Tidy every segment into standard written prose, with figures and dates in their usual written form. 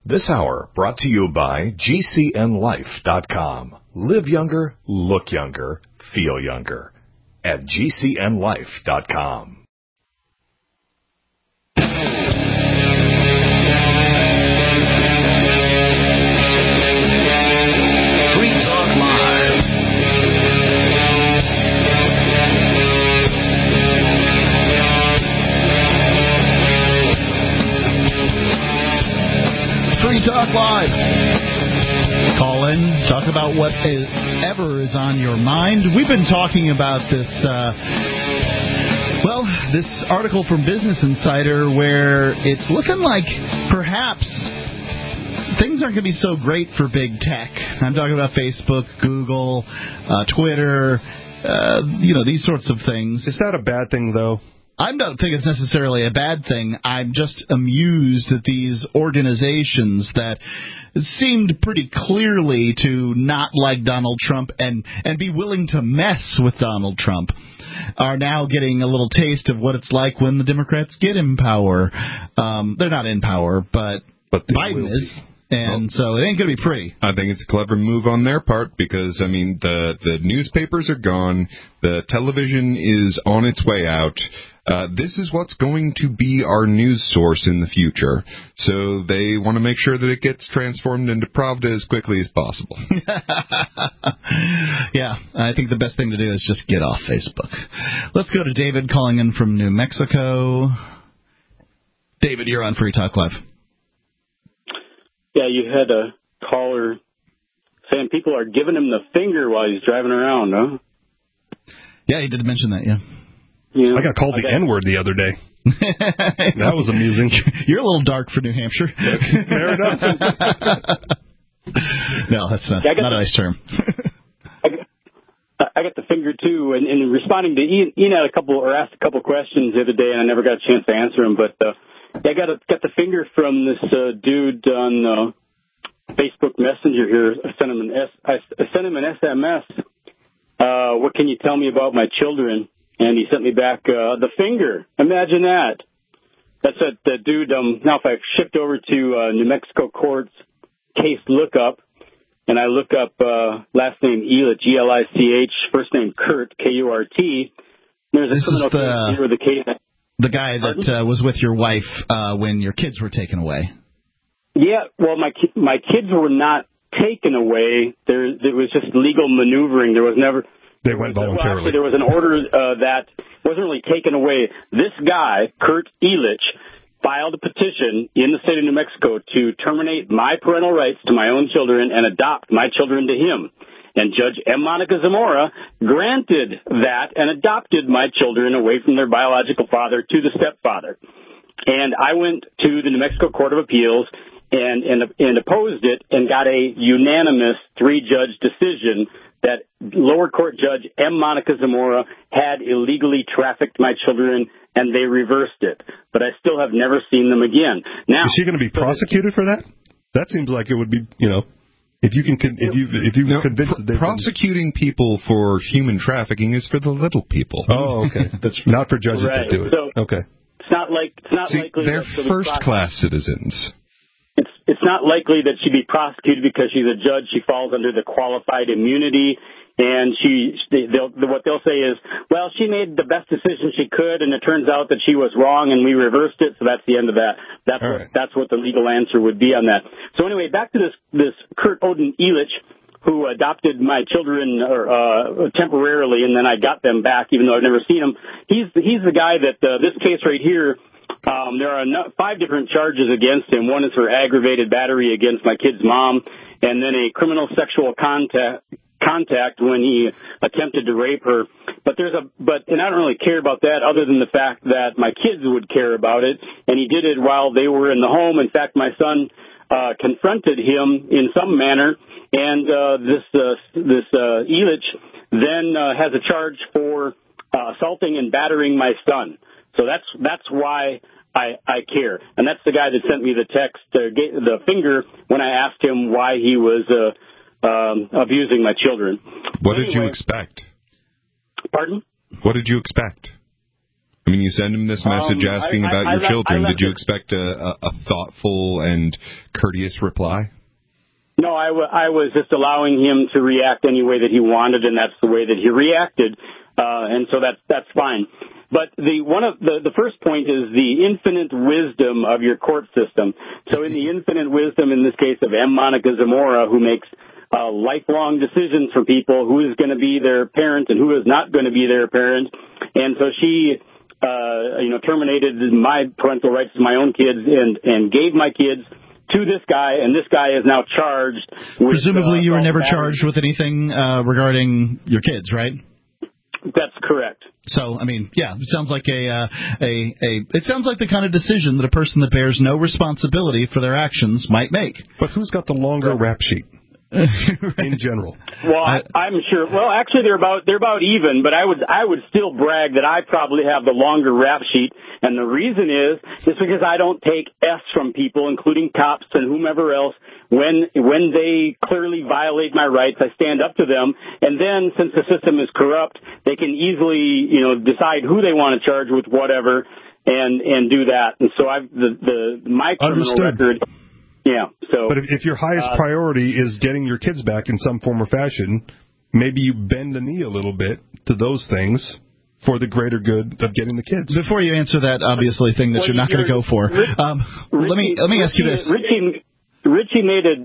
This hour brought to you by GCNLife.com. Live younger, look younger, feel younger. At GCNLife.com. Free Talk Live. Free Talk Live. Call in, talk about whatever is on your mind. We've been talking about this, this article from Business Insider where it's looking like perhaps things aren't going to be so great for big tech. I'm talking about Facebook, Google, Twitter, these sorts of things. Is that a bad thing, though? I don't think it's necessarily a bad thing. I'm just amused at these organizations that seemed pretty clearly to not like Donald Trump and be willing to mess with Donald Trump are now getting a little taste of what it's like when the Democrats get in power. They're not in power, but Biden is. And so it ain't going to be pretty. I think it's a clever move on their part because, the newspapers are gone. The television is on its way out. This is what's going to be our news source in the future. So they want to make sure that it gets transformed into Pravda as quickly as possible. Yeah, I think the best thing to do is just get off Facebook. Let's go to David calling in from New Mexico. David, you're on Free Talk Live. Yeah, you had a caller saying people are giving him the finger while he's driving around, huh? Yeah, he did mention that, yeah. I got called the N-word the other day. That was amusing. You're a little dark for New Hampshire. Fair enough. No, that's not a nice term. I got the finger, too, and in responding to Ian had asked a couple questions the other day, and I never got a chance to answer them, but I got the finger from this dude on Facebook Messenger here. I sent him an SMS. What can you tell me about my children? And he sent me back the finger. Imagine that. That's the dude. Now, if I shift over to New Mexico courts case lookup, and I look up last name Elich, E-L-I-C-H, first name Kurt, K-U-R-T, there's a criminal case here with the case. The guy that was with your wife when your kids were taken away. Yeah, well, my kids were not taken away. It was just legal maneuvering. There was never... They went voluntarily. Actually, there was an order that wasn't really taken away. This guy, Kurt Elich, filed a petition in the state of New Mexico to terminate my parental rights to my own children and adopt my children to him. And Judge M. Monica Zamora granted that and adopted my children away from their biological father to the stepfather. And I went to the New Mexico Court of Appeals and opposed it and got a unanimous 3-judge decision that lower court judge M. Monica Zamora had illegally trafficked my children, and they reversed it. But I still have never seen them again. Now, is she going to be prosecuted for that? That seems like it would be, if you convince that prosecuting people for human trafficking is for the little people. Oh, okay. That's not for judges that do it. So, okay. It's not likely they're first-class citizens. It's not likely that she'd be prosecuted because she's a judge. She falls under the qualified immunity, and what they'll say is, well, she made the best decision she could, and it turns out that she was wrong, and we reversed it, so that's the end of that. That's what the legal answer would be on that. So anyway, back to this Kurt Odin Elich, who adopted my children temporarily, and then I got them back, even though I've never seen them. He's the guy that this case right here. There are 5 different charges against him. One is for aggravated battery against my kid's mom, and then a criminal sexual contact when he attempted to rape her. But I don't really care about that other than the fact that my kids would care about it, and he did it while they were in the home. In fact, my son confronted him in some manner, and this Elich then has a charge for assaulting and battering my son. So that's why I care. And that's the guy that sent me the text, the finger, when I asked him why he was abusing my children. What did you expect? Pardon? What did you expect? I mean, you send him this message asking about your children. Did you expect a thoughtful and courteous reply? No, I was just allowing him to react any way that he wanted, and that's the way that he reacted, and so that's fine. But the first point is the infinite wisdom of your court system. So in the infinite wisdom, in this case of M. Monica Zamora, who makes lifelong decisions for people, who is going to be their parent and who is not going to be their parent, and so she terminated my parental rights to my own kids and gave my kids to this guy, and this guy is now charged with... Presumably you were never charged with anything regarding your kids, right? That's correct. So, I mean, yeah, it sounds like it sounds like the kind of decision that a person that bears no responsibility for their actions might make. But who's got the longer rap sheet? In general. Well, I'm sure. Well, actually, they're about even. But I would still brag that I probably have the longer rap sheet, and the reason is because I don't take F's from people, including cops and whomever else, when they clearly violate my rights. I stand up to them, and then since the system is corrupt, they can easily decide who they want to charge with whatever, and do that. And so my criminal record. Yeah. So, but if your highest priority is getting your kids back in some form or fashion, maybe you bend the knee a little bit to those things for the greater good of getting the kids. Before you answer that obviously thing that you're not going to go for, let me ask you this. Richie made a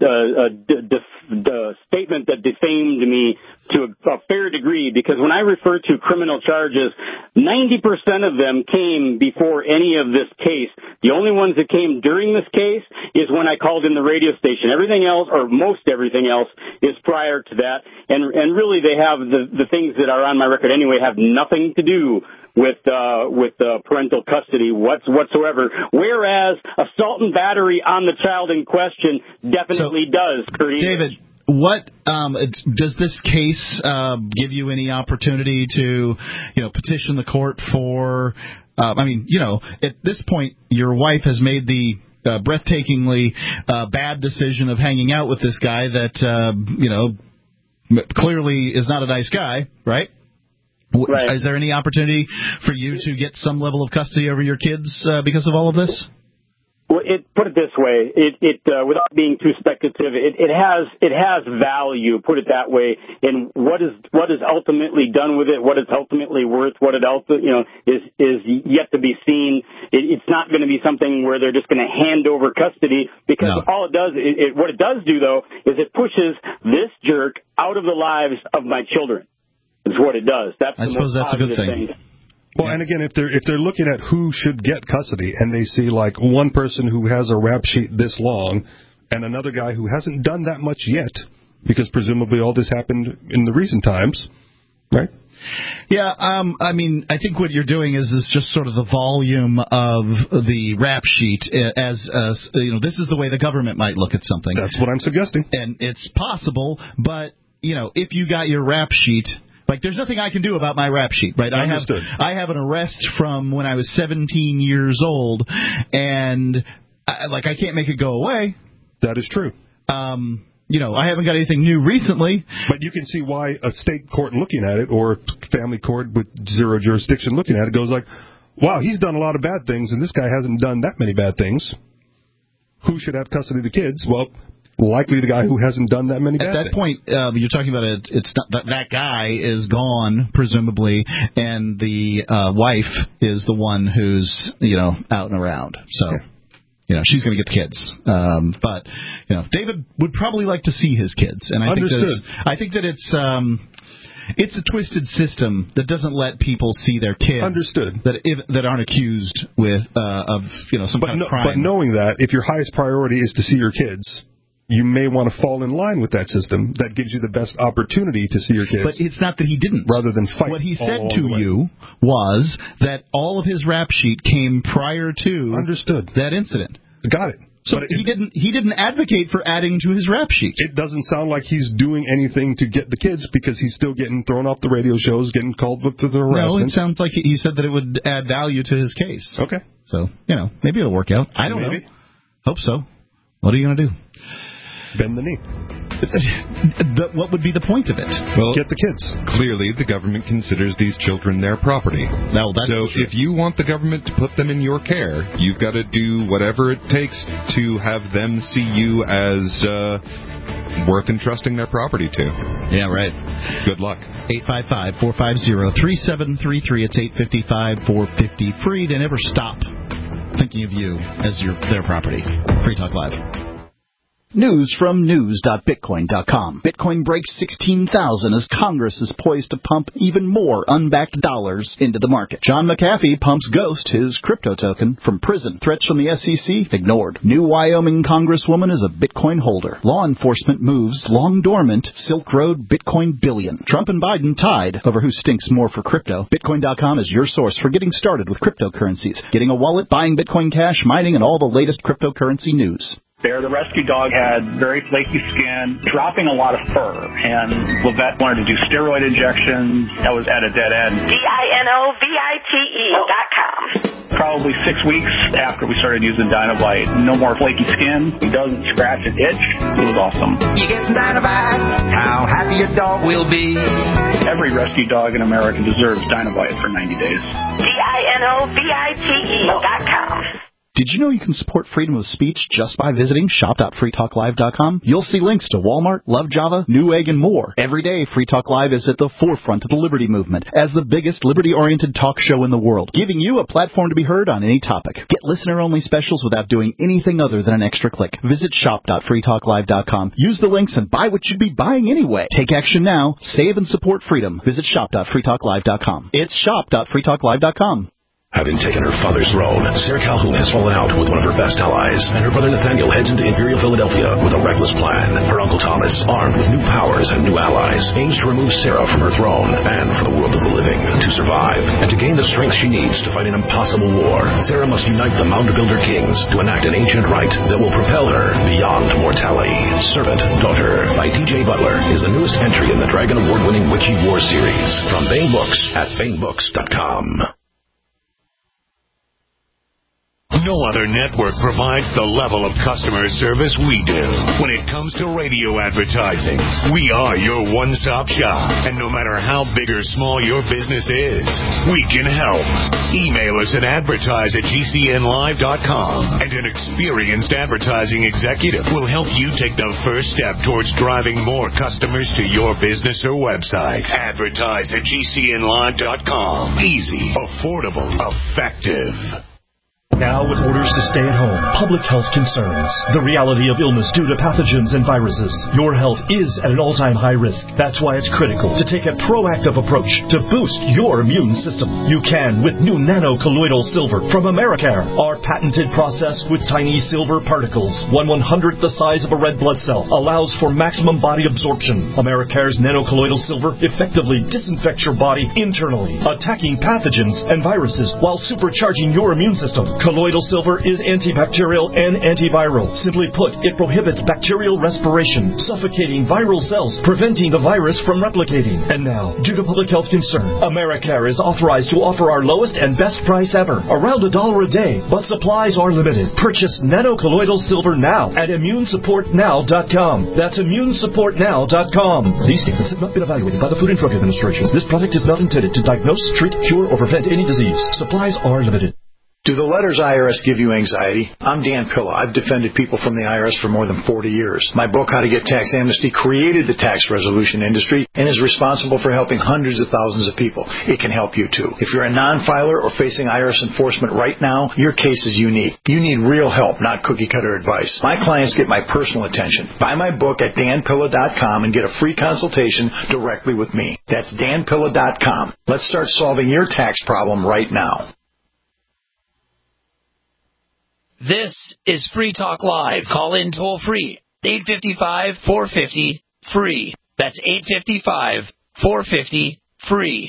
statement that defamed me to a fair degree, because when I refer to criminal charges, 90% of them came before any of this case. The only ones that came during this case is when I called in the radio station. Everything else, or most everything else, is prior to that. And really they have the things that are on my record anyway have nothing to do with parental custody whatsoever. Whereas assault and battery on the child in question definitely does, Curtis. David, what does this case give you any opportunity to, petition the court for? At this point, your wife has made the breathtakingly bad decision of hanging out with this guy that clearly is not a nice guy, right? Right. Is there any opportunity for you to get some level of custody over your kids because of all of this? Well, put it this way, without being too speculative, it has value, put it that way, and what is ultimately done with it, what it's ultimately worth, what it is yet to be seen. It's not going to be something where they're just going to hand over custody, because all it does, what it does do though, is it pushes this jerk out of the lives of my children. Is what it does. I suppose that's a good thing. Well, and again, if they're looking at who should get custody, and they see like one person who has a rap sheet this long, and another guy who hasn't done that much yet, because presumably all this happened in the recent times, right? Yeah, I think what you're doing is just sort of the volume of the rap sheet as this is the way the government might look at something. That's what I'm suggesting. And it's possible, but if you got your rap sheet. Like, there's nothing I can do about my rap sheet, right? Understood. I have an arrest from when I was 17 years old, and I can't make it go away. That is true. I haven't got anything new recently. But you can see why a state court looking at it, or family court with zero jurisdiction looking at it, goes like, wow, he's done a lot of bad things, and this guy hasn't done that many bad things. Who should have custody of the kids? Well, likely the guy who hasn't done that many bad things. At that point, you're talking about it's not, that guy is gone, presumably, and the wife is the one who's, out and around. So, she's going to get the kids. But David would probably like to see his kids. And I think that it's a twisted system that doesn't let people see their kids. Understood. That aren't accused of some kind of crime. But knowing that, if your highest priority is to see your kids, you may want to fall in line with that system. That gives you the best opportunity to see your kids. But it's not that he didn't. Rather than fight. What he said to you was that all of his rap sheet came prior to that incident. Got it. So he didn't advocate for adding to his rap sheet. It doesn't sound like he's doing anything to get the kids, because he's still getting thrown off the radio shows, getting called up to the harassment. No, it sounds like he said that it would add value to his case. Okay. So, maybe it'll work out. I don't know. Hope so. What are you going to do? Bend the knee. What would be the point of it? Well, Get the kids. clearly the government considers these children their property. No, that's So true. if you want the government to put them in your care, you've got to do whatever it takes to have them see you as worth entrusting their property to. Yeah, right. Good luck. 855-450-3733. It's 855-450-FREE. They never stop thinking of you as their property. Free Talk Live. News from news.bitcoin.com. Bitcoin breaks 16,000 as Congress is poised to pump even more unbacked dollars into the market. John McAfee pumps Ghost, his crypto token, from prison. Threats from the SEC ignored. New Wyoming Congresswoman is a Bitcoin holder. Law enforcement moves long dormant Silk Road Bitcoin billion. Trump and Biden tied over who stinks more for crypto. Bitcoin.com is your source for getting started with cryptocurrencies, getting a wallet, buying Bitcoin Cash, mining, and all the latest cryptocurrency news. Bear, the rescue dog, had very flaky skin, dropping a lot of fur, and Levette wanted to do steroid injections. That was at a dead end. DINOVITE.com. Probably 6 weeks after we started using Dinovite, no more flaky skin. He doesn't scratch and itch. It was awesome. You get some Dinovite, how happy your dog will be. Every rescue dog in America deserves Dinovite for 90 days. DINOVITE.com. Did you know you can support freedom of speech just by visiting shop.freetalklive.com? You'll see links to Walmart, Love Java, Newegg, and more. Every day, Free Talk Live is at the forefront of the liberty movement as the biggest liberty-oriented talk show in the world, giving you a platform to be heard on any topic. Get listener-only specials without doing anything other than an extra click. Visit shop.freetalklive.com. Use the links and buy what you'd be buying anyway. Take action now. Save and support freedom. Visit shop.freetalklive.com. It's shop.freetalklive.com. Having taken her father's throne, Sarah Calhoun has fallen out with one of her best allies, and her brother Nathaniel heads into Imperial Philadelphia with a reckless plan. Her uncle Thomas, armed with new powers and new allies, aims to remove Sarah from her throne and from the world of the living. To survive, and to gain the strength she needs to fight an impossible war, Sarah must unite the Mound Builder Kings to enact an ancient rite that will propel her beyond mortality. Servant Daughter by DJ Butler is the newest entry in the Dragon Award-winning Witchy War series from Bane Books at banebooks.com. No other network provides the level of customer service we do. When it comes to radio advertising, we are your one-stop shop. And no matter how big or small your business is, we can help. Email us at advertise@gcnlive.com, and an experienced advertising executive will help you take the first step towards driving more customers to your business or website. Advertise@gcnlive.com. Easy, affordable, effective. Now, with orders to stay at home, public health concerns, the reality of illness due to pathogens and viruses, your health is at an all-time high risk. That's why it's critical to take a proactive approach to boost your immune system. You can with new nano-colloidal silver from Americare, our patented process with tiny silver particles, 1/100th the size of a red blood cell, allows for maximum body absorption. Americare's nano-colloidal silver effectively disinfects your body internally, attacking pathogens and viruses while supercharging your immune system. Colloidal silver is antibacterial and antiviral. Simply put, it prohibits bacterial respiration, suffocating viral cells, preventing the virus from replicating. And now, due to public health concern, Americare is authorized to offer our lowest and best price ever, around $1 a day, but supplies are limited. Purchase nano-colloidal silver now at immunesupportnow.com. That's immunesupportnow.com. These statements have not been evaluated by the Food and Drug Administration. This product is not intended to diagnose, treat, cure, or prevent any disease. Supplies are limited. Do the letters IRS give you anxiety? I'm Dan Pilla. I've defended people from the IRS for more than 40 years. My book, How to Get Tax Amnesty, created the tax resolution industry and is responsible for helping hundreds of thousands of people. It can help you, too. If you're a non-filer or facing IRS enforcement right now, your case is unique. You need real help, not cookie-cutter advice. My clients get my personal attention. Buy my book at danpilla.com and get a free consultation directly with me. That's danpilla.com. Let's start solving your tax problem right now. This is Free Talk Live. Call in toll free. 855-450-FREE. That's 855-450-FREE.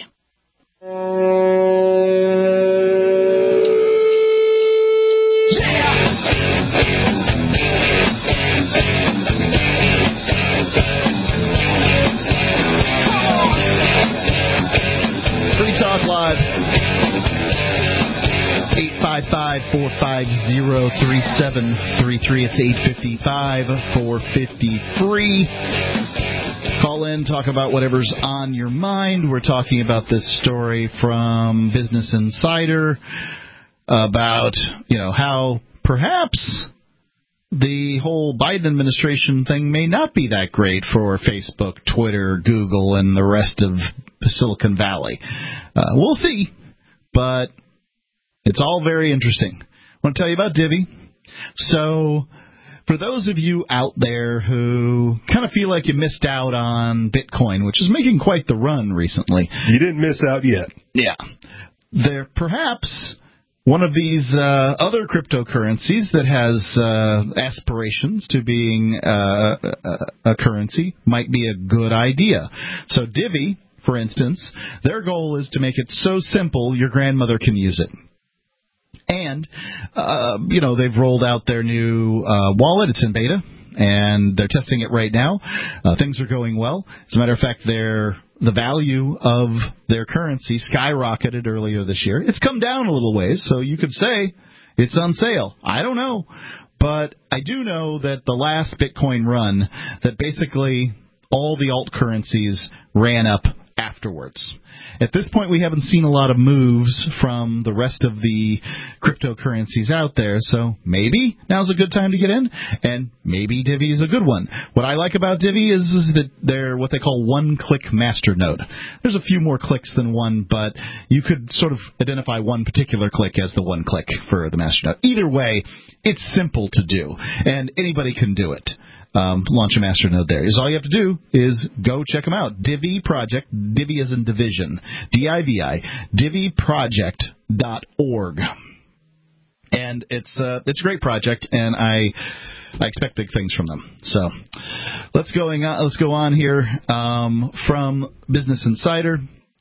Free Talk Live. 855-450-3733. It's 855-450-FREE. Call in, talk about whatever's on your mind. We're talking about this story from Business Insider about, how perhaps the whole Biden administration thing may not be that great for Facebook, Twitter, Google, and the rest of Silicon Valley. We'll see, but it's all very interesting. I want to tell you about Divvy. So, for those of you out there who kind of feel like you missed out on Bitcoin, which is making quite the run recently. You didn't miss out yet. Yeah. There perhaps one of these other cryptocurrencies that has aspirations to being a currency might be a good idea. So Divvy, for instance, their goal is to make it so simple your grandmother can use it. And, they've rolled out their new wallet. It's in beta, and they're testing it right now. Things are going well. As a matter of fact, the value of their currency skyrocketed earlier this year. It's come down a little ways, so you could say it's on sale. I don't know. But I do know that the last Bitcoin run, that basically all the alt currencies ran up afterwards. At this point, we haven't seen a lot of moves from the rest of the cryptocurrencies out there, so maybe now's a good time to get in, and maybe Divvy is a good one. What I like about Divvy is that they're what they call one-click masternode. There's a few more clicks than one, but you could sort of identify one particular click as the one click for the masternode. Either way, it's simple to do, and anybody can do it. Launch a masternode there. All you have to do is go check them out. Divvy Project, Divvy as in division, D-I-V-I, DivvyProject.org. And it's a great project, and I expect big things from them. So let's go on here from Business Insider.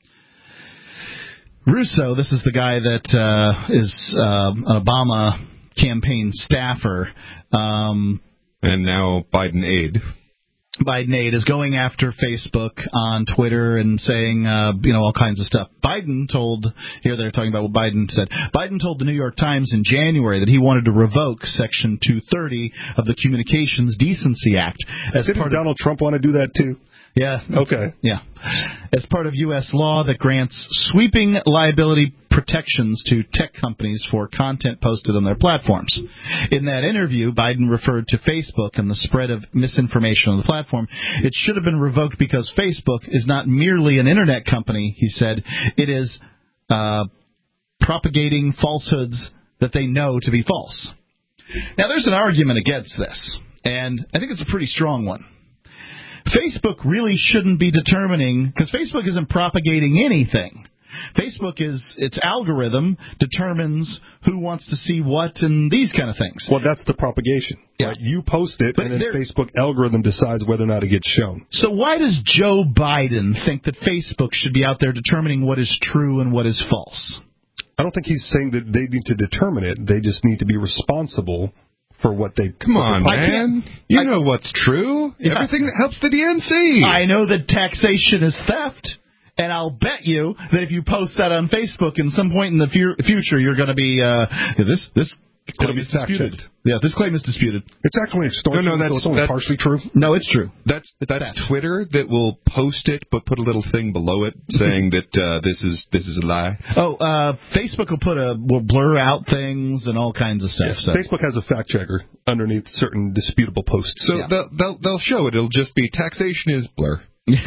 Russo, this is the guy that is an Obama campaign staffer. And now Biden aide. Biden aide is going after Facebook on Twitter and saying, all kinds of stuff. Biden told, here they're talking about what Biden said. Biden told the New York Times in January that he wanted to revoke Section 230 of the Communications Decency Act. Didn't Donald Trump want to do that too? Yeah. Okay. Yeah. As part of U.S. law that grants sweeping liability protections to tech companies for content posted on their platforms. In that interview, Biden referred to Facebook and the spread of misinformation on the platform. It should have been revoked because Facebook is not merely an internet company, he said. It is propagating falsehoods that they know to be false. Now, there's an argument against this, and I think it's a pretty strong one. Facebook really shouldn't be determining, because Facebook isn't propagating anything. Facebook its algorithm determines who wants to see what and these kind of things. Well, that's the propagation. Yeah. Right? You post it, and then Facebook algorithm decides whether or not it gets shown. So why does Joe Biden think that Facebook should be out there determining what is true and what is false? I don't think he's saying that they need to determine it. They just need to be responsible for what they... Come on, man. You know what's true. Yeah. Everything that helps the DNC. I know that taxation is theft, and I'll bet you that if you post that on Facebook in some point in the future, you're going to be... This claim is disputed. Yeah, this claim is disputed. It's actually extortion, so it's only partially true. No, it's true. That's Twitter that will post it, but put a little thing below it saying that this is a lie. Oh, Facebook will blur out things and all kinds of stuff. Yeah, so. Facebook has a fact checker underneath certain disputable posts. So they'll show it. It'll just be taxation is blur.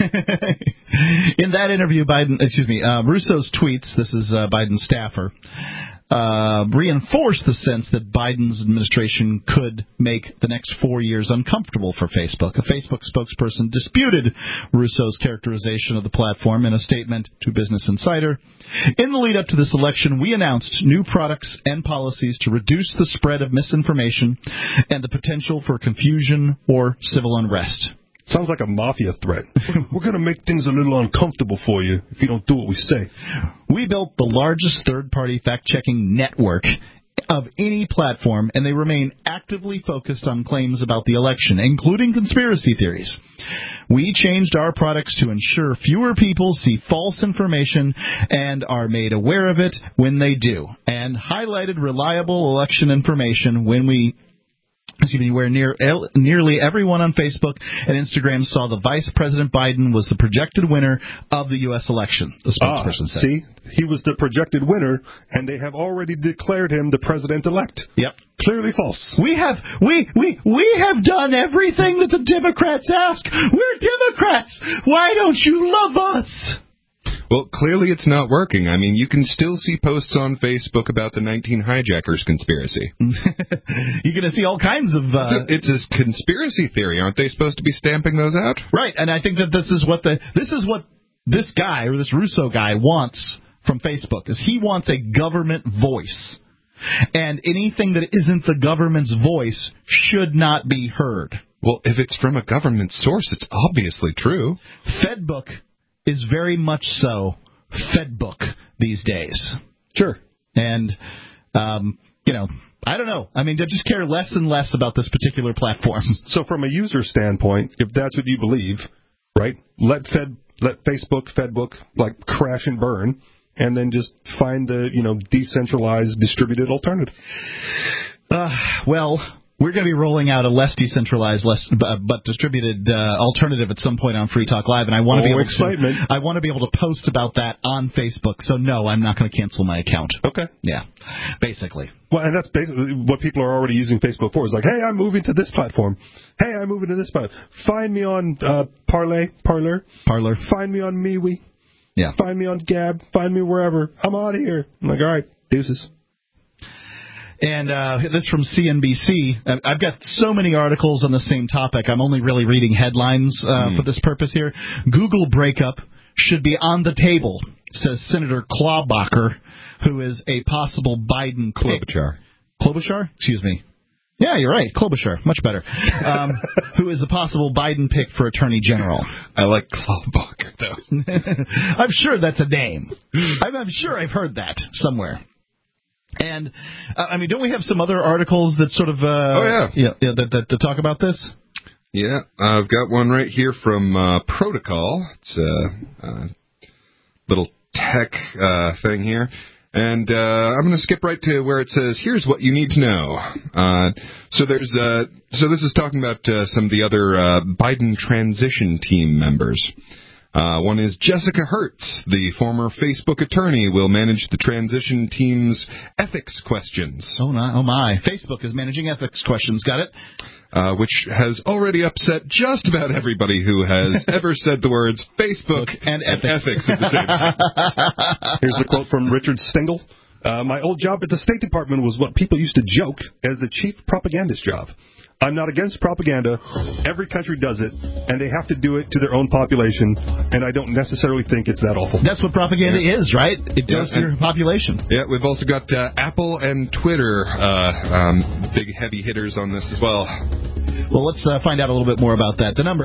In that interview, Russo's tweets. This is Biden's staffer. Reinforce the sense that Biden's administration could make the next 4 years uncomfortable for Facebook. A Facebook spokesperson disputed Russo's characterization of the platform in a statement to Business Insider. In the lead up to this election, we announced new products and policies to reduce the spread of misinformation and the potential for confusion or civil unrest. Sounds like a mafia threat. We're going to make things a little uncomfortable for you if you don't do what we say. We built the largest third-party fact-checking network of any platform, and they remain actively focused on claims about the election, including conspiracy theories. We changed our products to ensure fewer people see false information and are made aware of it when they do, and highlighted reliable election information where nearly everyone on Facebook and Instagram saw the Vice President Biden was the projected winner of the U.S. election, the spokesperson said. See, he was the projected winner, and they have already declared him the president-elect. Yep. Clearly false. We have done everything that the Democrats ask. We're Democrats. Why don't you love us? Well, clearly it's not working. I mean, you can still see posts on Facebook about the 19 hijackers conspiracy. You're going to see all kinds of... It's a conspiracy theory. Aren't they supposed to be stamping those out? Right, and I think that this is what this guy, or this Russo guy, wants from Facebook, is he wants a government voice. And anything that isn't the government's voice should not be heard. Well, if it's from a government source, it's obviously true. Fedbook is very much so Fedbook these days. Sure. And, I don't know. I mean, I just care less and less about this particular platform. So from a user standpoint, if that's what you believe, right, let Facebook, Fedbook, crash and burn, and then just find the, decentralized, distributed alternative. We're going to be rolling out a less decentralized, but distributed alternative at some point on Free Talk Live, and I want to be able to post about that on Facebook. So no, I'm not going to cancel my account. Okay. Yeah, basically. Well, and that's basically what people are already using Facebook for. Is like, hey, I'm moving to this platform. Hey, I'm moving to this platform. Find me on Parler. Find me on MeWe. Yeah. Find me on Gab. Find me wherever. I'm out of here. I'm like, all right, deuces. And this from CNBC. I've got so many articles on the same topic. I'm only really reading headlines for this purpose here. Google breakup should be on the table, says Senator Klobuchar, who is a possible Biden pick. Klobuchar? Excuse me. Yeah, you're right. Klobuchar. Much better. Who is a possible Biden pick for Attorney General. I like Klobuchar, though. I'm sure that's a name. I'm sure I've heard that somewhere. And, don't we have some other articles that sort of... that talk about this? Yeah, I've got one right here from Protocol. It's a little tech thing here. And I'm going to skip right to where it says, here's what you need to know. So this is talking about some of the other Biden transition team members. One is Jessica Hertz, the former Facebook attorney, will manage the transition team's ethics questions. Oh my. Facebook is managing ethics questions. Got it? Which has already upset just about everybody who has ever said the words Facebook and ethics at the same time. Here's the quote from Richard Stengel. My old job at the State Department was what people used to joke as the chief propagandist job. I'm not against propaganda. Every country does it, and they have to do it to their own population, and I don't necessarily think it's that awful. That's what propaganda is, right? It goes to your population. Yeah, we've also got Apple and Twitter, big heavy hitters on this as well. Well, let's find out a little bit more about that. The number,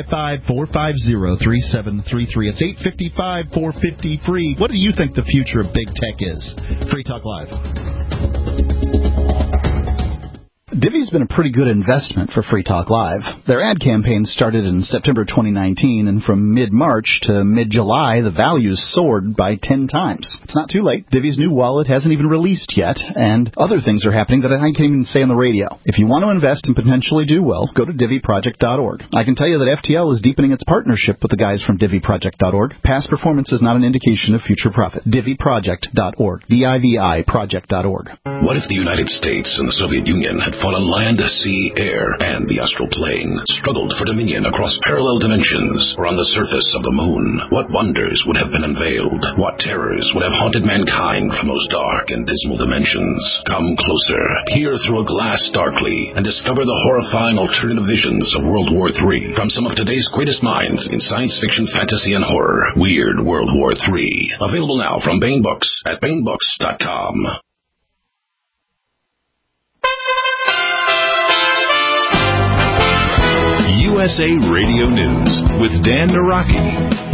855-450-3733. It's 855-450-FREE. What do you think the future of big tech is? Free Talk Live. Divvy's been a pretty good investment for Free Talk Live. Their ad campaign started in September 2019, and from mid-March to mid-July, the values soared by 10 times. It's not too late. Divvy's new wallet hasn't even released yet, and other things are happening that I can't even say on the radio. If you want to invest and potentially do well, go to DivvyProject.org. I can tell you that FTL is deepening its partnership with the guys from DivvyProject.org. Past performance is not an indication of future profit. DivvyProject.org. DIVI Project.org. What if the United States and the Soviet Union had fought on land, sea, air, and the astral plane, struggled for dominion across parallel dimensions, or on the surface of the moon? What wonders would have been unveiled? What terrors would have haunted mankind from those dark and dismal dimensions? Come closer, peer through a glass darkly, and discover the horrifying alternative visions of World War III from some of today's greatest minds in science fiction, fantasy, and horror. Weird World War III. Available now from Baen Books at BaenBooks.com. USA Radio News with Dan Naraki.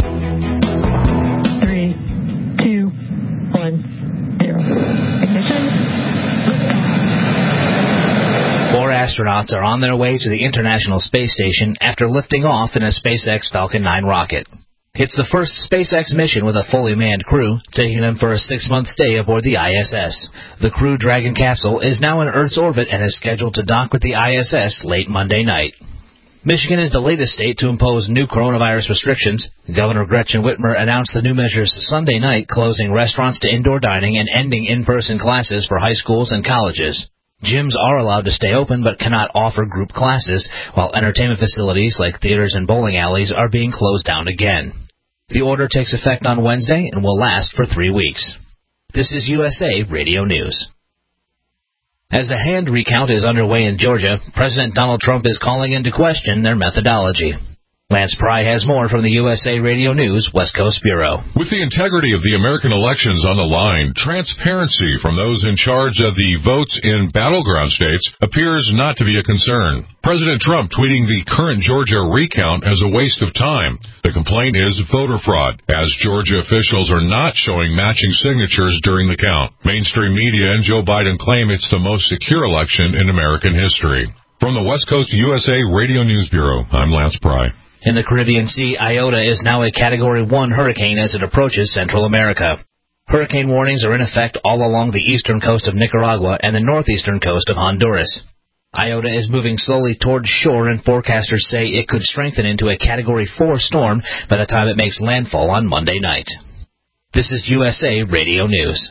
3, 2, 1, 0. Ignition. More astronauts are on their way to the International Space Station after lifting off in a SpaceX Falcon 9 rocket. It's the first SpaceX mission with a fully manned crew, taking them for a 6-month stay aboard the ISS. The Crew Dragon capsule is now in Earth's orbit and is scheduled to dock with the ISS late Monday night. Michigan is the latest state to impose new coronavirus restrictions. Governor Gretchen Whitmer announced the new measures Sunday night, closing restaurants to indoor dining and ending in-person classes for high schools and colleges. Gyms are allowed to stay open but cannot offer group classes, while entertainment facilities like theaters and bowling alleys are being closed down again. The order takes effect on Wednesday and will last for 3 weeks. This is USA Radio News. As a hand recount is underway in Georgia, President Donald Trump is calling into question their methodology. Lance Pry has more from the USA Radio News West Coast Bureau. With the integrity of the American elections on the line, transparency from those in charge of the votes in battleground states appears not to be a concern. President Trump tweeting the current Georgia recount as a waste of time. The complaint is voter fraud, as Georgia officials are not showing matching signatures during the count. Mainstream media and Joe Biden claim it's the most secure election in American history. From the West Coast USA Radio News Bureau, I'm Lance Pry. In the Caribbean Sea, Iota is now a Category 1 hurricane as it approaches Central America. Hurricane warnings are in effect all along the eastern coast of Nicaragua and the northeastern coast of Honduras. Iota is moving slowly towards shore, and forecasters say it could strengthen into a Category 4 storm by the time it makes landfall on Monday night. This is USA Radio News.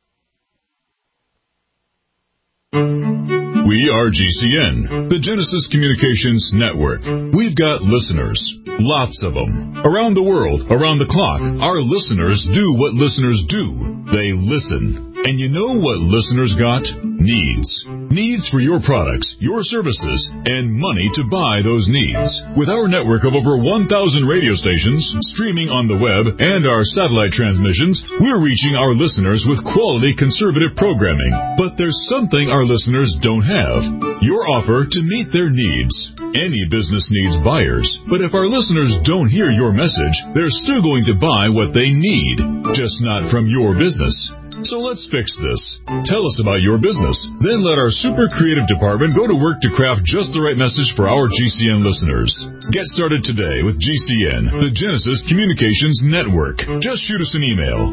We are GCN, the Genesis Communications Network. We've got listeners, lots of them. Around the world, around the clock, our listeners do what listeners do. They listen. And you know what listeners got? Needs. Needs for your products, your services, and money to buy those needs. With our network of over 1,000 radio stations, streaming on the web, and our satellite transmissions, we're reaching our listeners with quality conservative programming. But there's something our listeners don't have. Your offer to meet their needs. Any business needs buyers, but if our listeners don't hear your message, they're still going to buy what they need, just not from your business. So let's fix this. Tell us about your business. Then let our super creative department go to work to craft just the right message for our GCN listeners. Get started today with GCN, the Genesis Communications Network. Just shoot us an email.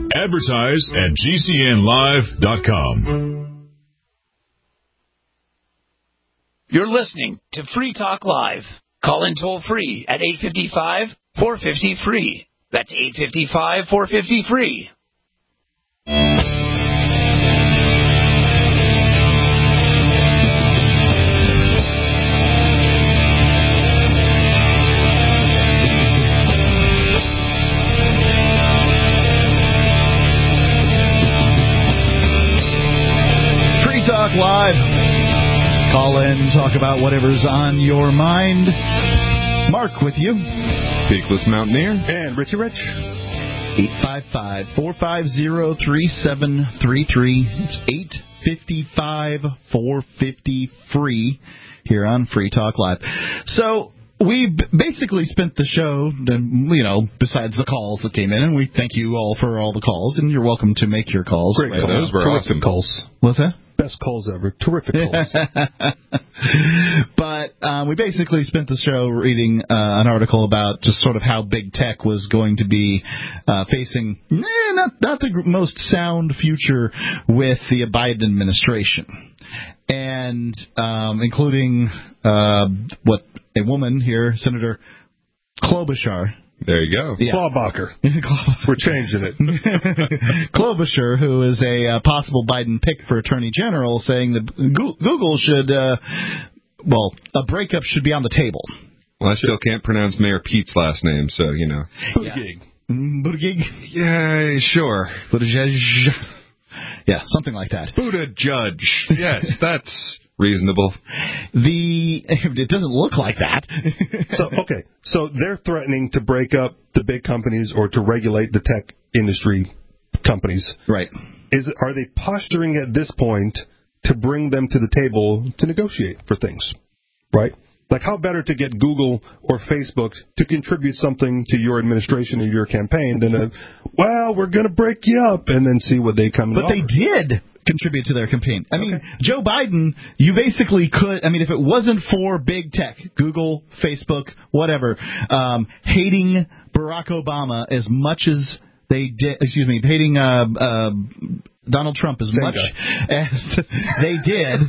Advertise@GCNlive.com. You're listening to Free Talk Live. Call in toll free at 855-450-FREE. That's 855-450-FREE. Talk Live. Call in, talk about whatever's on your mind. Mark with you. Peakless Mountaineer. And Richie Rich. 855-450-3733. It's 855-450-FREE here on Free Talk Live. So we basically spent the show, besides the calls that came in, and we thank you all for all the calls, and you're welcome to make your calls. Great calls. Those were awesome calls. What's that? Best calls ever. Terrific calls. But we basically spent the show reading an article about just sort of how big tech was going to be facing not the most sound future with the Biden administration. And including what a woman here, Senator Klobuchar. There you go. Yeah. Clawbacher. We're changing it. Klobuchar, who is a possible Biden pick for Attorney General, saying that Google should, a breakup should be on the table. Well, I still can't pronounce Mayor Pete's last name, so, Buttigieg. Buttigieg? Yeah, sure. Buttigieg. Yeah, something like that. Buttigieg. Yes, that's reasonable. It doesn't look like that. So they're threatening to break up the big companies or to regulate the tech industry companies. Right. Are they posturing at this point to bring them to the table to negotiate for things? Right? Like, how better to get Google or Facebook to contribute something to your administration or your campaign than we're going to break you up, and then see what they come. But they did contribute to their campaign. I mean, Joe Biden, you basically could, if it wasn't for big tech, Google, Facebook, whatever, hating Barack Obama as much as they did, hating Donald Trump as much as they did,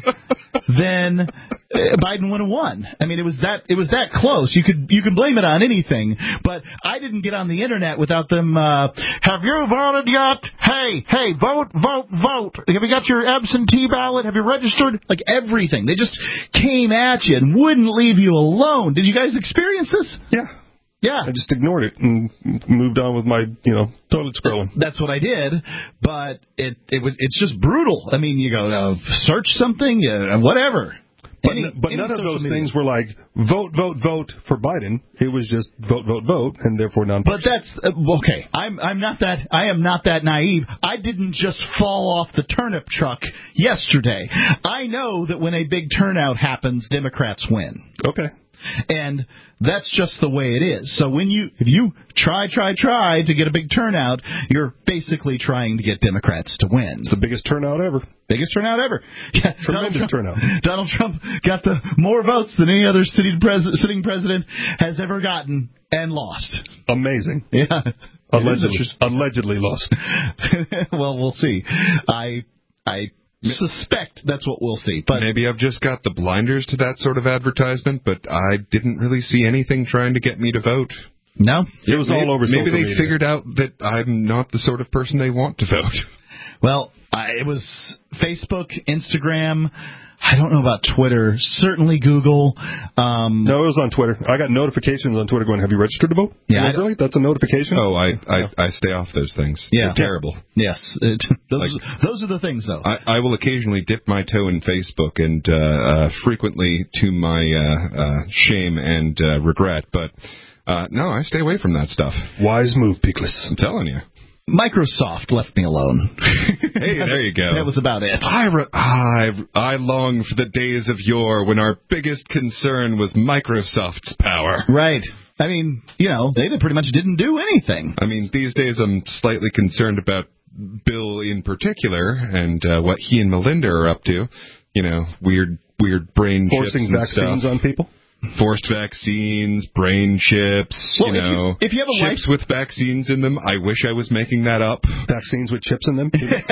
then Biden would have won. It was that close. You can blame it on anything, but I didn't get on the internet without them. Have you voted yet? Hey, vote. Have you got your absentee ballot? Have you registered? Like everything. They just came at you and wouldn't leave you alone. Did you guys experience this? Yeah. I just ignored it and moved on with my, toilet scrolling. That's what I did, but it's just brutal. You go search something, whatever. But none of those things were like vote for Biden. It was just vote, and therefore non-partisan. But that's okay. I am not that naive. I didn't just fall off the turnip truck yesterday. I know that when a big turnout happens, Democrats win. Okay. And that's just the way it is. So if you try to get a big turnout, you're basically trying to get Democrats to win. It's the biggest turnout ever. Yeah, tremendous turnout. Donald Trump got the more votes than any other sitting president has ever gotten and lost. Amazing. Yeah. Allegedly lost. Well, we'll see. I suspect that's what we'll see. But maybe I've just got the blinders to that sort of advertisement, but I didn't really see anything trying to get me to vote. No? It was all over social media. Maybe they figured out that I'm not the sort of person they want to vote. Well, it was Facebook, Instagram. I don't know about Twitter. Certainly Google. No, it was on Twitter. I got notifications on Twitter going, have you registered to vote? Yeah. Really? That's a notification? Oh, I stay off those things. Yeah. They're terrible. Yes. Those are the things, though. I will occasionally dip my toe in Facebook, and frequently to my shame and regret. But, no, I stay away from that stuff. Wise move, Peakless. I'm telling you. Microsoft left me alone. Hey, there you go. That was about it. I long for the days of yore when our biggest concern was Microsoft's power. Right. they pretty much didn't do anything. These days I'm slightly concerned about Bill in particular and what he and Melinda are up to. Weird brain chips and forcing vaccines stuff. On people. Forced vaccines, brain chips, if you have a chips with vaccines in them. I wish I was making that up. Vaccines with chips in them?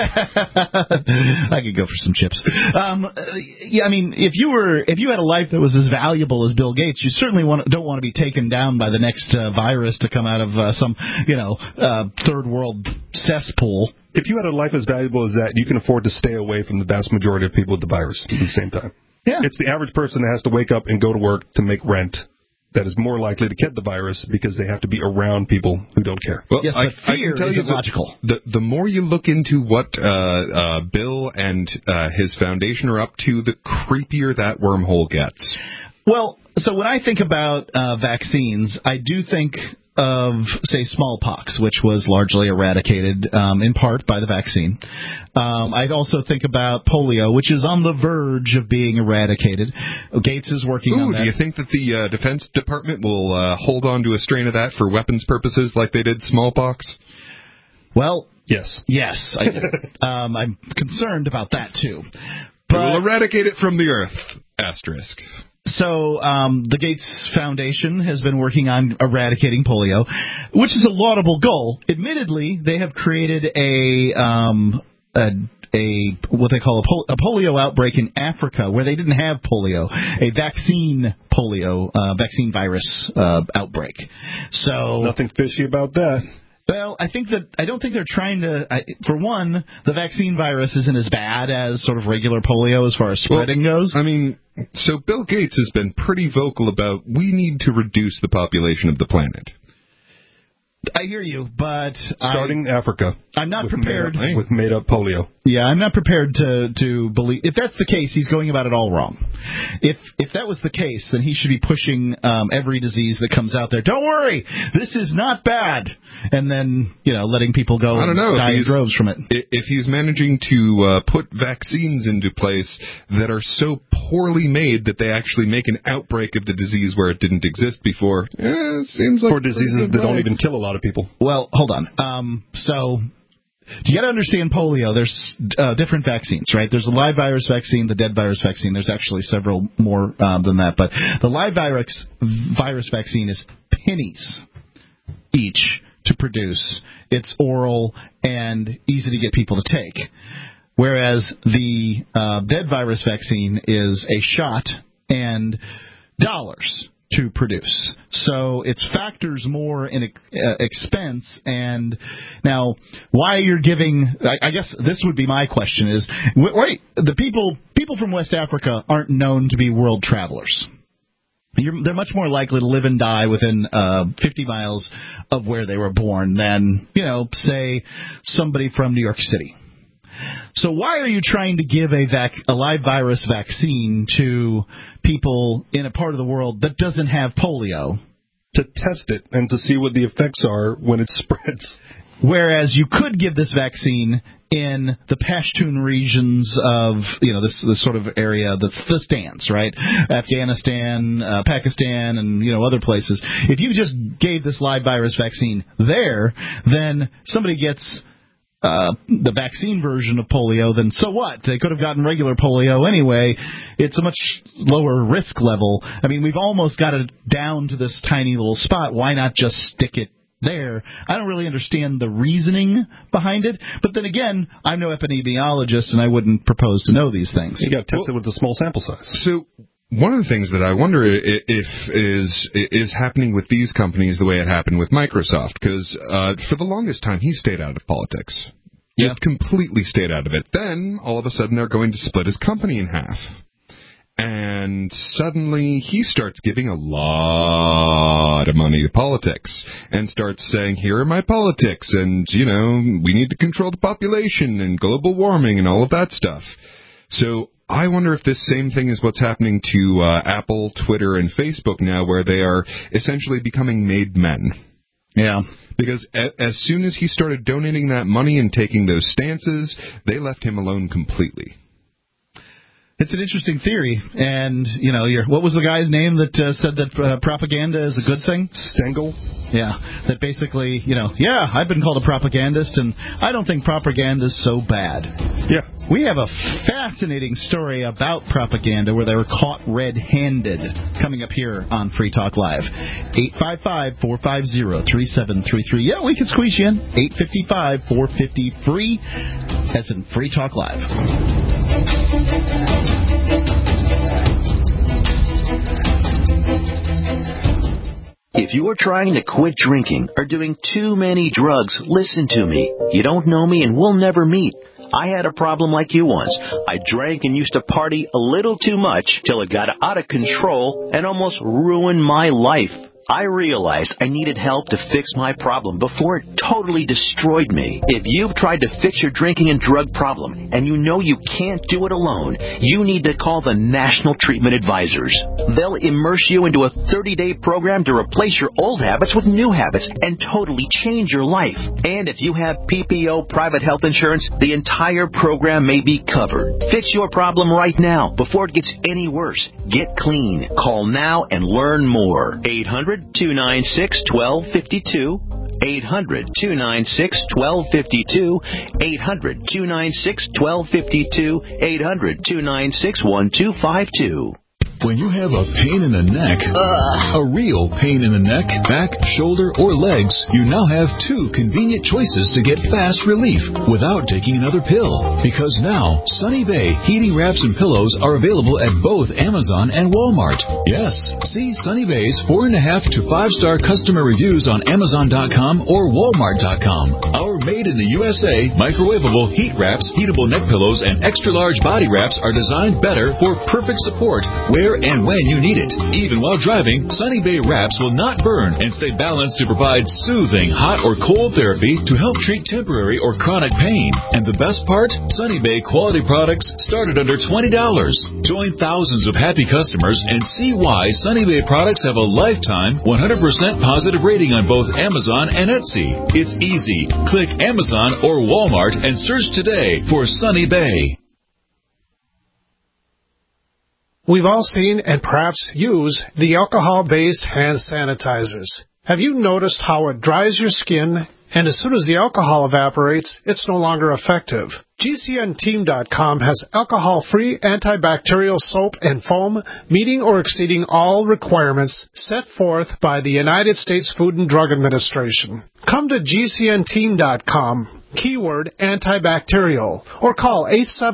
I could go for some chips. If you had a life that was as valuable as Bill Gates, you certainly don't want to be taken down by the next virus to come out of some, third world cesspool. If you had a life as valuable as that, you can afford to stay away from the vast majority of people with the virus at the same time. Yeah. It's the average person that has to wake up and go to work to make rent that is more likely to get the virus because they have to be around people who don't care. Well, yes, but fear is illogical. The more you look into what Bill and his foundation are up to, the creepier that wormhole gets. Well, so when I think about vaccines, I do think of, say, smallpox, which was largely eradicated in part by the vaccine. I also think about polio, which is on the verge of being eradicated. Gates is working on that. Do you think that the Defense Department will hold on to a strain of that for weapons purposes like they did smallpox? Well, yes. Yes, I do. I'm concerned about that, too. But we'll eradicate it from the earth, asterisk. So the Gates Foundation has been working on eradicating polio, which is a laudable goal. Admittedly, they have created a what they call a polio outbreak in Africa, where they didn't have polio, a vaccine virus outbreak. So nothing fishy about that. Well, I don't think they're trying to. For one, the vaccine virus isn't as bad as sort of regular polio as far as spreading goes. So Bill Gates has been pretty vocal about we need to reduce the population of the planet. I hear you, but starting Africa. I'm not prepared with made-up polio. Yeah, I'm not prepared to believe. If that's the case, he's going about it all wrong. If that was the case, then he should be pushing every disease that comes out there. Don't worry, this is not bad, and then letting people go die in droves from it. If he's managing to put vaccines into place that are so poorly made that they actually make an outbreak of the disease where it didn't exist before, it seems like for diseases that don't even kill a lot of people. Well, hold on. So you got to understand polio. There's different vaccines, right? There's a live virus vaccine, the dead virus vaccine. There's actually several more than that. But the live virus vaccine is pennies each to produce. It's oral and easy to get people to take. Whereas the dead virus vaccine is a shot and dollars to produce. So it's factors more in expense. And now, why you're giving, I guess this would be my question is, wait, the people from West Africa aren't known to be world travelers. They're much more likely to live and die within 50 miles of where they were born than, say, somebody from New York City. So why are you trying to give a live virus vaccine to people in a part of the world that doesn't have polio? To test it and to see what the effects are when it spreads. Whereas you could give this vaccine in the Pashtun regions of, this sort of area, the stands, right? Afghanistan, Pakistan, and, other places. If you just gave this live virus vaccine there, then somebody gets the vaccine version of polio, then so what? They could have gotten regular polio anyway. It's a much lower risk level. I mean, we've almost got it down to this tiny little spot. Why not just stick it there? I don't really understand the reasoning behind it. But then again, I'm no epidemiologist, and I wouldn't propose to know these things. You got to test it with a small sample size. So one of the things that I wonder if is happening with these companies the way it happened with Microsoft, because for the longest time he stayed out of politics. Just completely stayed out of it. Then, all of a sudden, they're going to split his company in half. And suddenly, he starts giving a lot of money to politics and starts saying, here are my politics, and, we need to control the population and global warming and all of that stuff. So I wonder if this same thing is what's happening to Apple, Twitter, and Facebook now, where they are essentially becoming made men. Yeah. Because as soon as he started donating that money and taking those stances, they left him alone completely. It's an interesting theory, and what was the guy's name that said that propaganda is a good thing? Stengel. Yeah, that basically, I've been called a propagandist, and I don't think propaganda is so bad. Yeah, we have a fascinating story about propaganda where they were caught red-handed coming up here on Free Talk Live. 855-450-3733. Yeah, we can squeeze you in. 855-450-FREE. That's in Free Talk Live. If you are trying to quit drinking or doing too many drugs, listen to me. You don't know me and we'll never meet. I had a problem like you once. I drank and used to party a little too much till it got out of control and almost ruined my life. I realized I needed help to fix my problem before it totally destroyed me. If you've tried to fix your drinking and drug problem and you know you can't do it alone, you need to call the National Treatment Advisors. They'll immerse you into a 30-day program to replace your old habits with new habits and totally change your life. And if you have PPO private health insurance, the entire program may be covered. Fix your problem right now before it gets any worse. Get clean. Call now and learn more. 800-296-1252. 800-296-1252. 800-296-1252. 800-296-1252. When you have a pain in the neck, a real pain in the neck, back, shoulder, or legs, you now have two convenient choices to get fast relief without taking another pill. Because now, Sunny Bay heating wraps and pillows are available at both Amazon and Walmart. Yes, see Sunny Bay's 4.5 to 5-star customer reviews on Amazon.com or Walmart.com. Our made in the USA microwavable heat wraps, heatable neck pillows, and extra large body wraps are designed better for perfect support where where and when you need it. Even while driving, Sunny Bay wraps will not burn and stay balanced to provide soothing hot or cold therapy to help treat temporary or chronic pain. And the best part? Sunny Bay quality products start at under $20. Join thousands of happy customers and see why Sunny Bay products have a lifetime 100% positive rating on both Amazon and Etsy. It's easy. Click Amazon or Walmart and search today for Sunny Bay. We've all seen and perhaps use the alcohol-based hand sanitizers. Have you noticed how it dries your skin, and as soon as the alcohol evaporates, it's no longer effective? GCNteam.com has alcohol-free antibacterial soap and foam meeting or exceeding all requirements set forth by the United States Food and Drug Administration. Come to GCNteam.com, keyword antibacterial, or call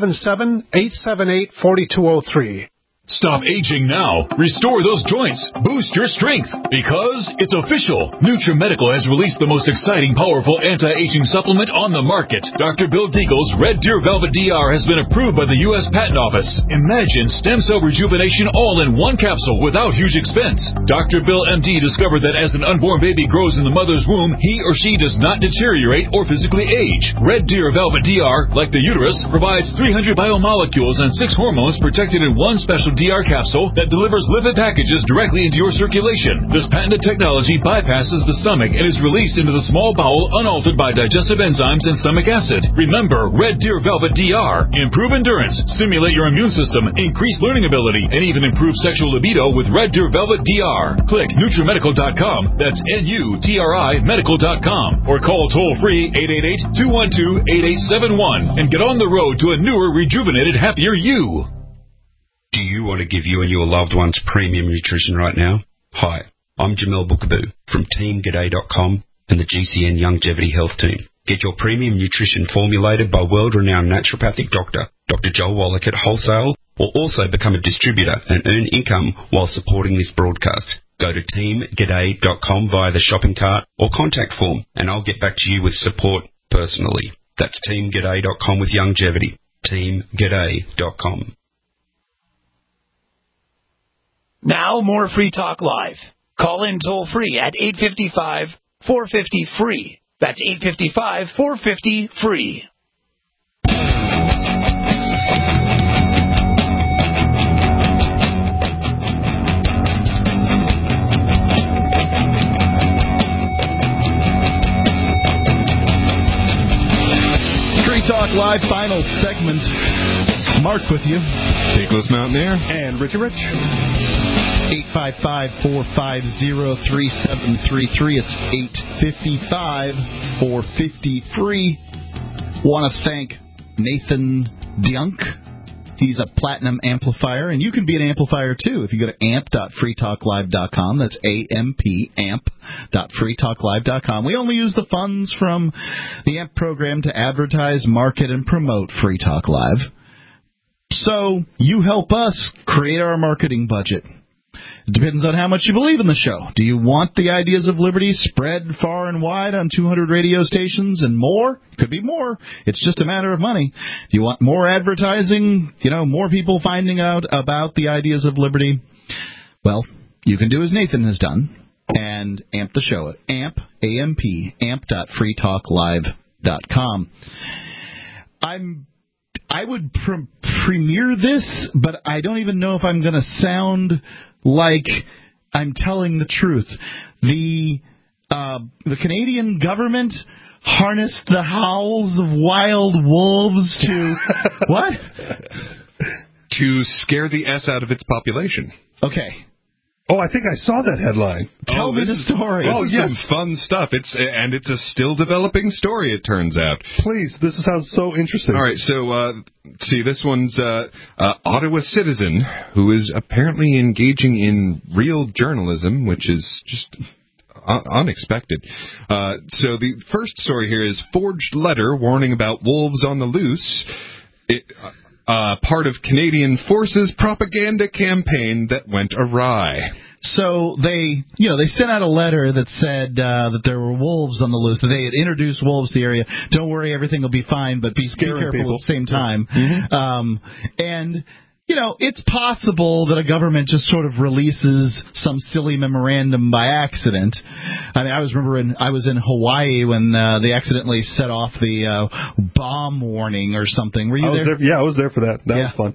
877-878-4203. Stop aging now. Restore those joints. Boost your strength. Because it's official. NutriMedical has released the most exciting, powerful anti-aging supplement on the market. Dr. Bill Deagle's Red Deer Velvet DR has been approved by the U.S. Patent Office. Imagine stem cell rejuvenation all in one capsule without huge expense. Dr. Bill MD discovered that as an unborn baby grows in the mother's womb, he or she does not deteriorate or physically age. Red Deer Velvet DR, like the uterus, provides 300 biomolecules and 6 hormones protected in one special DR capsule that delivers lipid packages directly into your circulation. This patented technology bypasses the stomach and is released into the small bowel unaltered by digestive enzymes and stomach acid. Remember, Red Deer Velvet DR. Improve endurance, stimulate your immune system, increase learning ability, and even improve sexual libido with Red Deer Velvet DR. Click NutriMedical.com, that's NUTRI Medical.com, or call toll-free 888-212-8871 and get on the road to a newer, rejuvenated, happier you. Do you want to give you and your loved ones premium nutrition right now? Hi, I'm Jamel Bookaboo from TeamGaday.com and the GCN Longevity Health Team. Get your premium nutrition formulated by world-renowned naturopathic doctor, Dr. Joel Wallach at Wholesale, or also become a distributor and earn income while supporting this broadcast. Go to TeamGaday.com via the shopping cart or contact form, and I'll get back to you with support personally. That's TeamGaday.com with longevity. TeamGaday.com. Now more Free Talk Live. Call in toll-free at 855-450-FREE. That's 855-450-FREE. Free Talk Live, final segment. Mark with you. Nicholas Mountaineer. And Richie Rich. 855-450-3733. It's 855-450-FREE. Want to thank Nathan Dunk. He's a platinum amplifier, and you can be an amplifier, too, if you go to amp.freetalklive.com. That's A-M-P, amp.freetalklive.com. We only use the funds from the AMP program to advertise, market, and promote Free Talk Live. So you help us create our marketing budget. It depends on how much you believe in the show. Do you want the ideas of liberty spread far and wide on 200 radio stations and more? Could be more. It's just a matter of money. Do you want more advertising? More people finding out about the ideas of liberty? Well, you can do as Nathan has done and amp the show at amp.freetalklive.com. I would premiere this, but I don't even know if I'm going to sound like I'm telling the truth. The Canadian government harnessed the howls of wild wolves to what? To scare the S out of its population. Okay. Oh, I think I saw that headline. Tell me the story. Oh, yes. Some fun stuff. It's a still developing story, it turns out. Please, this sounds so interesting. All right, so, see, this one's Ottawa citizen who is apparently engaging in real journalism, which is just unexpected. So the first story here is forged letter warning about wolves on the loose. Part of Canadian Forces propaganda campaign that went awry. So they sent out a letter that said that there were wolves on the loose. That they had introduced wolves to the area. Don't worry, everything will be fine, but be careful people at the same time. Mm-hmm. And It's possible that a government just sort of releases some silly memorandum by accident. I mean, I was in Hawaii when they accidentally set off the bomb warning or something. Were you there? Yeah, I was there for that. That was fun.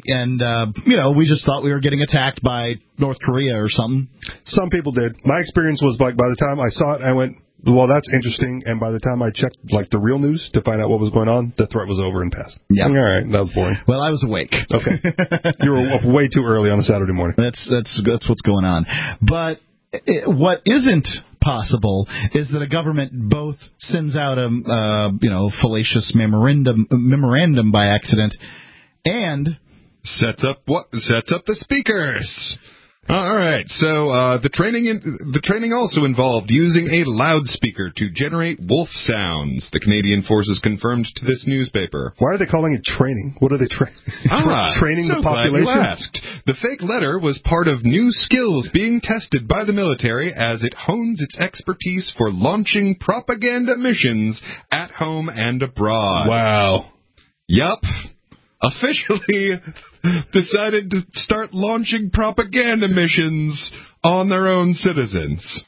And we just thought we were getting attacked by North Korea or something. Some people did. My experience was like by the time I saw it, I went, well, that's interesting. And by the time I checked like the real news to find out what was going on, the threat was over and passed. Yeah. All right, that was boring. Well, I was awake. Okay. You were up way too early on a Saturday morning. That's what's going on. But what isn't possible is that a government both sends out a fallacious memorandum by accident and sets up the speakers. All right, so the training also involved using a loudspeaker to generate wolf sounds. The Canadian Forces confirmed to this newspaper. Why are they calling it training? What are they training the population? Glad you asked. The fake letter was part of new skills being tested by the military as it hones its expertise for launching propaganda missions at home and abroad. Wow. Yup. Officially decided to start launching propaganda missions on their own citizens.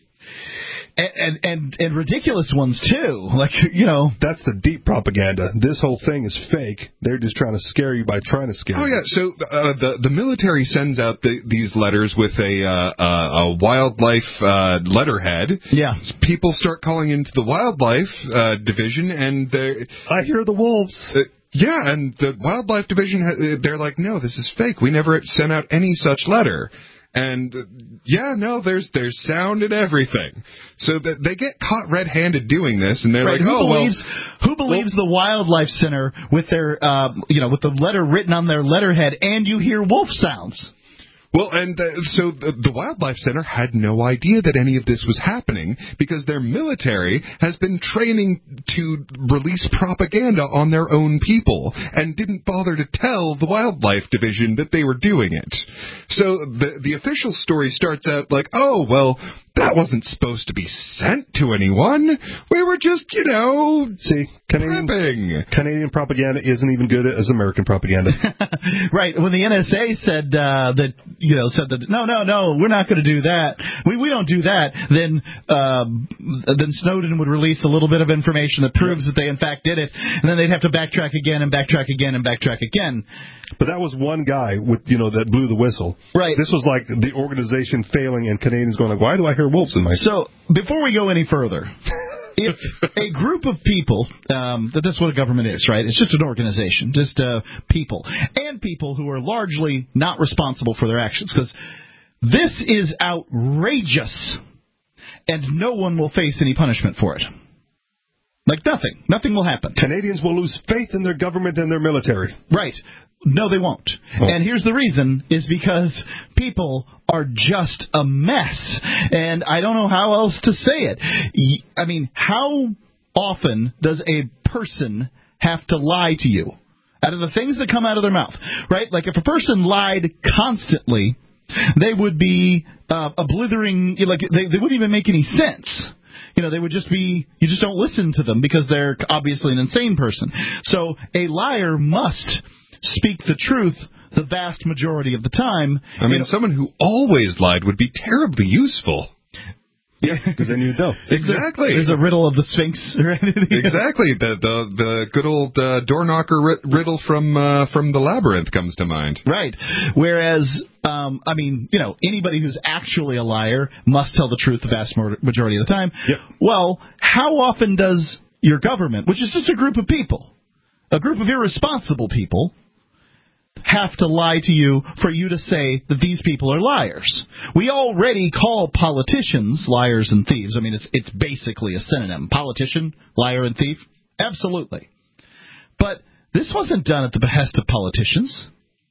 And ridiculous ones, too. That's the deep propaganda. This whole thing is fake. They're just trying to scare you by trying to scare you. Oh, yeah. So the military sends out these letters with a wildlife letterhead. Yeah. People start calling into the wildlife division, and I hear the wolves. Yeah, and the wildlife division, they're like, no, this is fake. We never sent out any such letter. And, there's sound and everything. So they get caught red-handed doing this, and they're like, who believes the Wildlife Center with their, with the letter written on their letterhead, and you hear wolf sounds? Well, and so the Wildlife Center had no idea that any of this was happening because their military has been training to release propaganda on their own people and didn't bother to tell the Wildlife Division that they were doing it. So the official story starts out like, oh, well, that wasn't supposed to be sent to anyone. We were just, Canadian propaganda isn't even good as American propaganda. Right. When the NSA said that no, we're not going to do that. We don't do that. Then Snowden would release a little bit of information that proves that they in fact did it, and then they'd have to backtrack again and backtrack again and backtrack again. But that was one guy with that blew the whistle. Right. This was like the organization failing, and Canadians going like, why do I hear wolves in my? So before we go any further. If a group of people, that's what a government is, right? It's just an organization, just people, and people who are largely not responsible for their actions, because this is outrageous, and no one will face any punishment for it. Like nothing. Nothing will happen. Canadians will lose faith in their government and their military. Right. No, they won't. Oh. And here's the reason, is because people are just a mess. And I don't know how else to say it. I mean, how often does a person have to lie to you? Out of the things that come out of their mouth, right? Like if a person lied constantly, they would be a blithering, like they wouldn't even make any sense. They would just be, you just don't listen to them because they're obviously an insane person. So a liar must speak the truth the vast majority of the time. I mean, someone who always lied would be terribly useful. Yeah, because then you know. Exactly. There's a riddle of the Sphinx. Right? Exactly. The good old door knocker riddle from the Labyrinth comes to mind. Right. Whereas, anybody who's actually a liar must tell the truth the vast majority of the time. Yep. Well, how often does your government, which is just a group of people, a group of irresponsible people, have to lie to you for you to say that these people are liars? We already call politicians liars and thieves. I mean, it's basically a synonym. Politician, liar, and thief? Absolutely. But this wasn't done at the behest of politicians.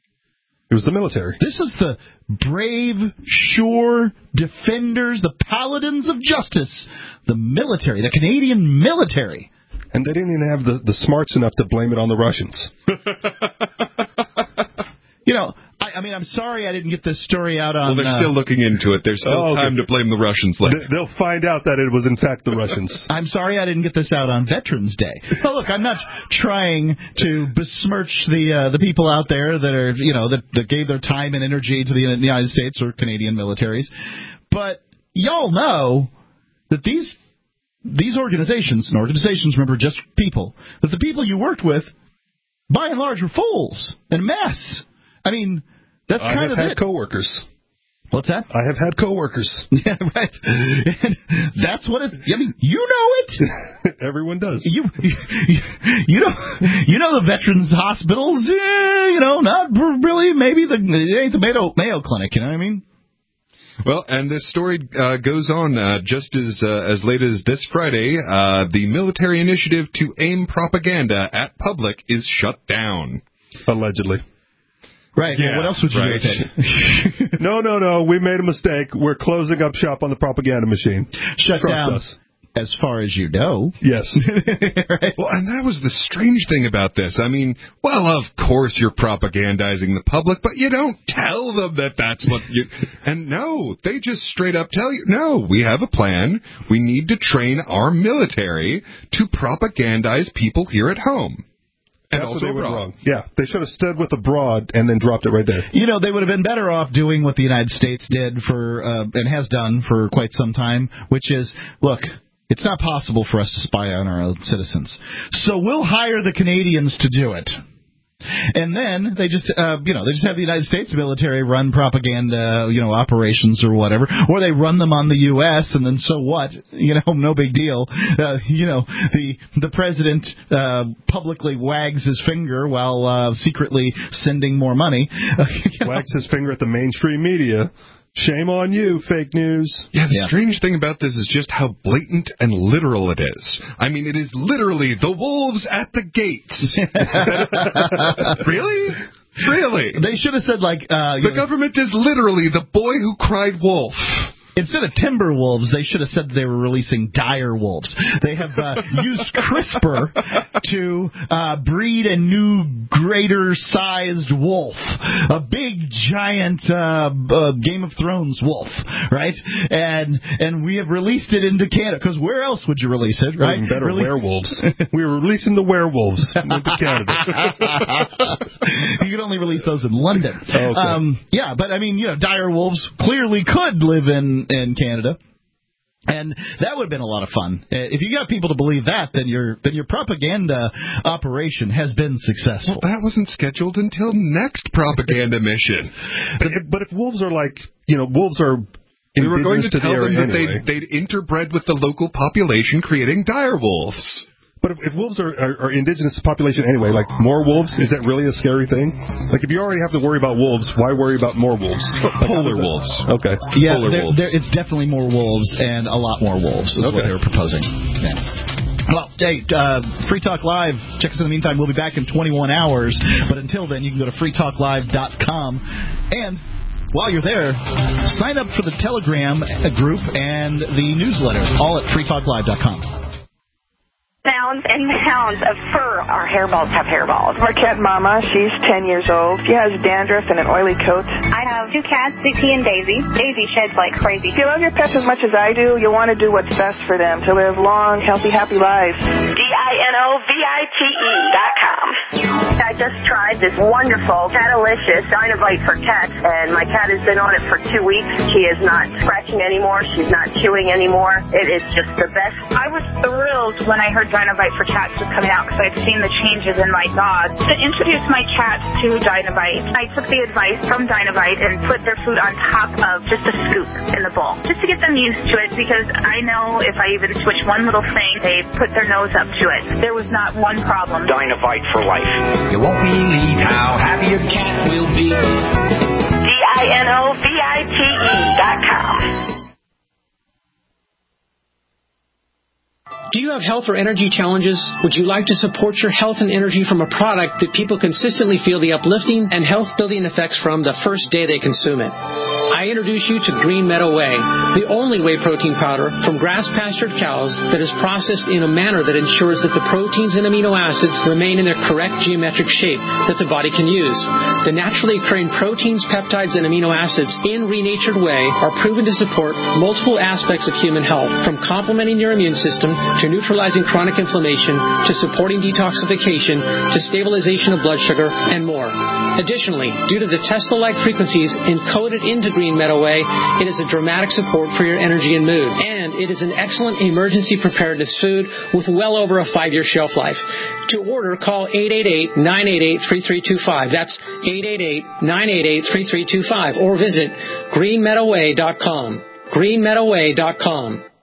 It was the military. This is the brave, sure defenders, the paladins of justice, the military, the Canadian military. And they didn't even have the smarts enough to blame it on the Russians. I mean, I'm sorry I didn't get this story out on... Well, they're still looking into it. There's still time to blame the Russians later. They'll find out that it was, in fact, the Russians. I'm sorry I didn't get this out on Veterans Day. Well, look, I'm not trying to besmirch the people out there that are, that gave their time and energy to the United States or Canadian militaries. But y'all know that these organizations, and organizations, remember, just people, that the people you worked with, by and large, were fools and mess. I mean, that's kind of it. I have had coworkers. What's that? I have had coworkers. Yeah, right. And that's what it. I mean, you know it. Everyone does. You know the veterans hospitals. Not really. Maybe it ain't the Mayo Clinic. You know what I mean? Well, and this story goes on just as late as this Friday. The military initiative to aim propaganda at public is shut down. Allegedly. Right. Yeah, well, what else would you do with it? No. We made a mistake. We're closing up shop on the propaganda machine. Shut down. Us. As far as you know. Yes. Right. Well, and that was the strange thing about this. I mean, well, of course you're propagandizing the public, but you don't tell them that that's what you... And no, they just straight up tell you, no, we have a plan. We need to train our military to propagandize people here at home. And that's also where they went wrong. Yeah, they should have stood with abroad and then dropped it right there. They would have been better off doing what the United States did for and has done for quite some time, which is, look, it's not possible for us to spy on our own citizens. So we'll hire the Canadians to do it. And then they just, they just have the United States military run propaganda, operations or whatever, or they run them on the U.S. and then so what? No big deal. The president publicly wags his finger while secretly sending more money. Wags his finger at the mainstream media. Shame on you, fake news. Yeah, the strange thing about this is just how blatant and literal it is. I mean, it is literally the wolves at the gates. Really? Really? They should have said, the government is literally the boy who cried wolf. Instead of timber wolves, they should have said they were releasing dire wolves. They have used CRISPR to breed a new, greater-sized wolf. A big, giant Game of Thrones wolf, right? And we have released it into Canada. Because where else would you release it, right? Even better, werewolves. We were releasing the werewolves into Canada. You can only release those in London. Okay. But I mean, dire wolves clearly could live in Canada, and that would have been a lot of fun. If you got people to believe that, then your propaganda operation has been successful. Well, that wasn't scheduled until next propaganda mission. But if wolves are wolves are. We were going to tell them that anyway. they'd interbred with the local population, creating dire wolves. But if wolves are indigenous population anyway, more wolves, is that really a scary thing? If you already have to worry about wolves, why worry about more wolves? Polar wolves. Okay. Yeah, it's definitely more wolves and a lot more wolves is what they're proposing. Yeah. Well, hey, Free Talk Live, check us in the meantime. We'll be back in 21 hours. But until then, you can go to freetalklive.com. And while you're there, sign up for the Telegram group and the newsletter, all at freetalklive.com. Pounds and pounds of fur. Our hairballs have hairballs. Our cat Mama, she's 10 years old. She has dandruff and an oily coat. I have two cats, Dixie and Daisy. Daisy sheds like crazy. If you love your pets as much as I do, you'll want to do what's best for them to live long, healthy, happy lives. DINOVITE.com. I just tried this wonderful Catalicious Dynovite for cats, and my cat has been on it for 2 weeks. She is not scratching anymore. She's not chewing anymore. It is just the best. I was thrilled when I heard Dynovite for cats was coming out because I'd seen the changes in my dog. To introduce my cats to Dynovite, I took the advice from Dynovite and put their food on top of just a scoop in the bowl, just to get them used to it, because I know if I even switch one little thing, they put their nose up to it. There was not one problem. Dynovite for life. You won't believe how happy your cat will be. DINOVITE.com. Do you have health or energy challenges? Would you like to support your health and energy from a product that people consistently feel the uplifting and health-building effects from the first day they consume it? I introduce you to Green Meadow Whey, the only whey protein powder from grass-pastured cows that is processed in a manner that ensures that the proteins and amino acids remain in their correct geometric shape that the body can use. The naturally occurring proteins, peptides, and amino acids in renatured whey are proven to support multiple aspects of human health, from complementing your immune system to neutralizing chronic inflammation, to supporting detoxification, to stabilization of blood sugar, and more. Additionally, due to the Tesla-like frequencies encoded into Green Meadow Whey, it is a dramatic support for your energy and mood. And it is an excellent emergency preparedness food with well over a 5-year shelf life. To order, call 888-988-3325. That's 888-988-3325. Or visit greenmeadowway.com. greenmeadowway.com.